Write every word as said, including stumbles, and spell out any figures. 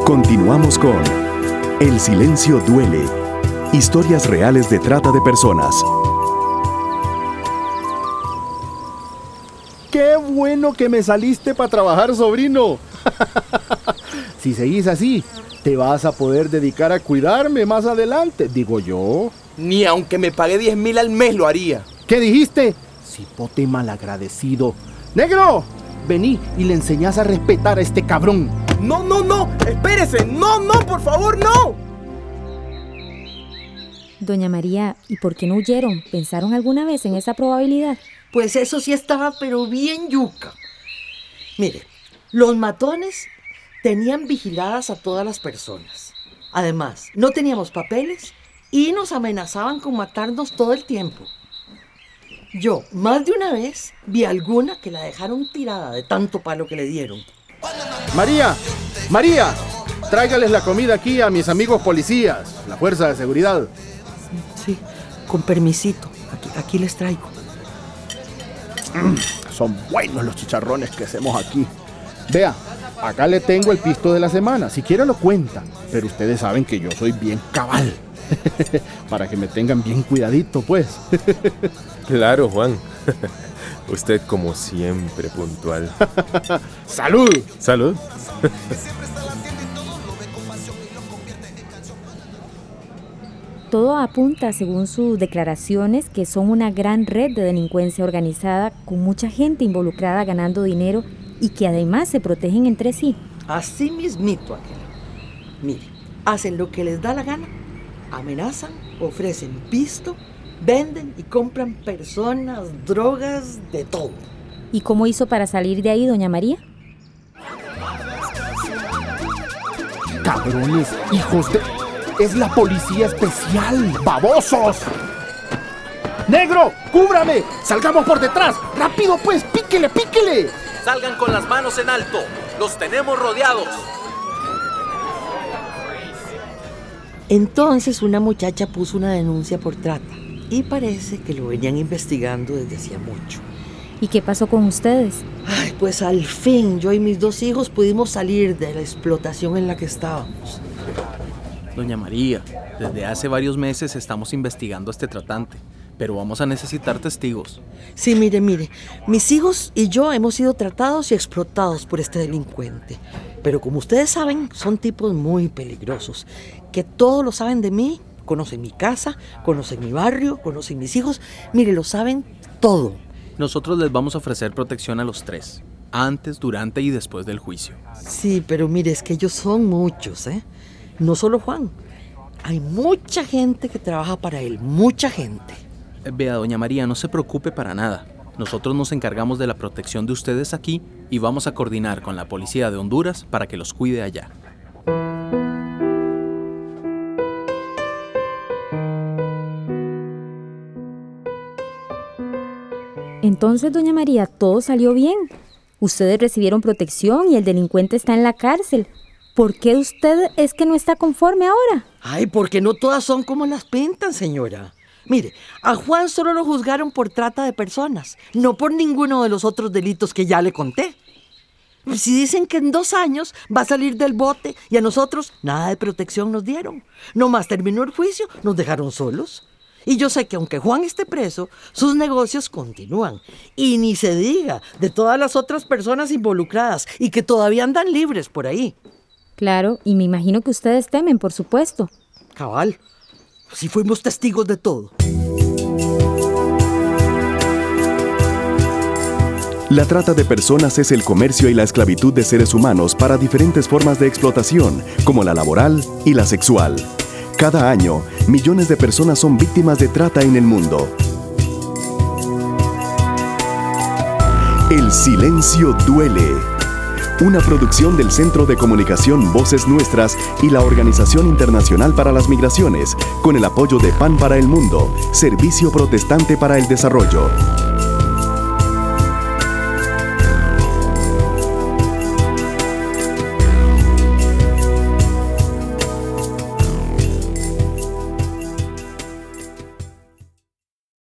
Continuamos con El silencio duele. Historias reales de trata de personas. ¡Qué bueno que me saliste para trabajar, sobrino! Si seguís así, te vas a poder dedicar a cuidarme más adelante, digo yo. Ni aunque me pague diez mil al mes lo haría. ¿Qué dijiste? Cipote malagradecido. ¡Negro! Vení y le enseñás a respetar a este cabrón. No, no, no, espérese. No, no, por favor, no. Doña María, ¿y por qué no huyeron? ¿Pensaron alguna vez en esa probabilidad? Pues eso sí estaba, pero bien yuca. Mire, los matones tenían vigiladas a todas las personas. Además, no teníamos papeles y nos amenazaban con matarnos todo el tiempo. Yo, más de una vez, vi alguna que la dejaron tirada de tanto palo que le dieron. María, María, tráigales la comida aquí a mis amigos policías, la fuerza de seguridad. Sí, con permisito, aquí, aquí les traigo. Mm, son buenos los chicharrones que hacemos aquí. Vea, acá le tengo el pisto de la semana, si quiere lo cuenta, pero ustedes saben que yo soy bien cabal. Para que me tengan bien cuidadito, pues. Claro, Juan. Usted como siempre puntual. ¡Salud! ¡Salud! Todo apunta, según sus declaraciones, que son una gran red de delincuencia organizada con mucha gente involucrada ganando dinero y que además se protegen entre sí. Así mismito, aquel. Mire, hacen lo que les da la gana, amenazan, ofrecen pisto, venden y compran personas, drogas, de todo. ¿Y cómo hizo para salir de ahí, doña María? ¡Cabrones, hijos de... ¡Es la policía especial! ¡Babosos! ¡Negro, cúbrame! ¡Salgamos por detrás! ¡Rápido pues! ¡Píquele, píquele! Salgan con las manos en alto. Los tenemos rodeados. Entonces una muchacha puso una denuncia por trata y parece que lo venían investigando desde hacía mucho. ¿Y qué pasó con ustedes? Ay, pues al fin yo y mis dos hijos pudimos salir de la explotación en la que estábamos. Doña María, desde hace varios meses estamos investigando a este tratante, pero vamos a necesitar testigos. Sí, mire, mire, mis hijos y yo hemos sido tratados y explotados por este delincuente. Pero como ustedes saben, son tipos muy peligrosos, que todo lo saben de mí, conocen mi casa, conocen mi barrio, conocen mis hijos, mire, lo saben todo. Nosotros les vamos a ofrecer protección a los tres, antes, durante y después del juicio. Sí, pero mire, es que ellos son muchos, ¿eh? No solo Juan, hay mucha gente que trabaja para él, mucha gente. Vea, doña María, no se preocupe para nada. Nosotros nos encargamos de la protección de ustedes aquí y vamos a coordinar con la policía de Honduras para que los cuide allá. Entonces, doña María, todo salió bien. Ustedes recibieron protección y el delincuente está en la cárcel. ¿Por qué usted es que no está conforme ahora? Ay, porque no todas son como las pintan, señora. Mire, a Juan solo lo juzgaron por trata de personas, no por ninguno de los otros delitos que ya le conté. Si dicen que en dos años va a salir del bote y a nosotros nada de protección nos dieron. Nomás terminó el juicio, nos dejaron solos. Y yo sé que aunque Juan esté preso, sus negocios continúan. Y ni se diga de todas las otras personas involucradas y que todavía andan libres por ahí. Claro, y me imagino que ustedes temen, por supuesto. Cabal, si fuimos testigos de todo. La trata de personas es el comercio y la esclavitud de seres humanos para diferentes formas de explotación, como la laboral y la sexual. Cada año, millones de personas son víctimas de trata en el mundo. El silencio duele. Una producción del Centro de Comunicación Voces Nuestras y la Organización Internacional para las Migraciones, con el apoyo de Pan para el Mundo, Servicio Protestante para el Desarrollo.